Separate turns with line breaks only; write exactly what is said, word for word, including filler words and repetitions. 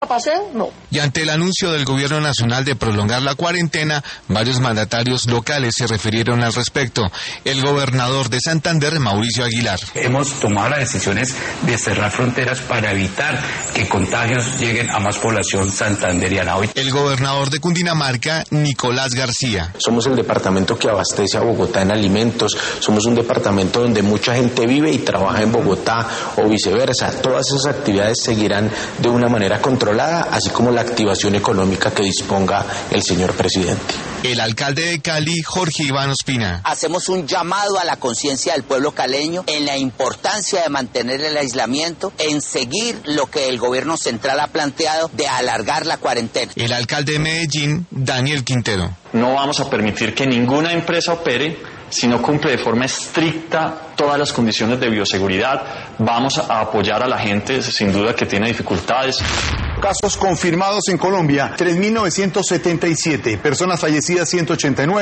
paseo? No.
Y ante el anuncio del gobierno nacional de prolongar la cuarentena, varios mandatarios locales se refirieron al respecto. El gobernador de Santander, Mauricio Aguilar.
Hemos tomado las decisiones de cerrar fronteras para evitar que contagios lleguen a más población santanderiana. Hoy.
El gobernador de Cundinamarca, Nicolás García.
Somos el departamento que abastece a Bogotá en alimentos, somos un departamento donde mucha gente vive y trabaja en Bogotá o viceversa. Todas esas actividades seguirán de una manera controlada, así como la activación económica que disponga el señor presidente.
El alcalde de Cali, Jorge Iván Ospina.
Hacemos un llamado a la conciencia del pueblo caleño en la importancia de mantener el aislamiento, en seguir lo que el gobierno central ha planteado de alargar la cuarentena.
El alcalde de Medellín, Daniel Quintero.
No vamos a permitir que ninguna empresa opere si no cumple de forma estricta todas las condiciones de bioseguridad. Vamos a apoyar a la gente, sin duda, que tiene dificultades.
Casos confirmados en Colombia, tres mil novecientos setenta y siete. Personas fallecidas, ciento ochenta y nueve.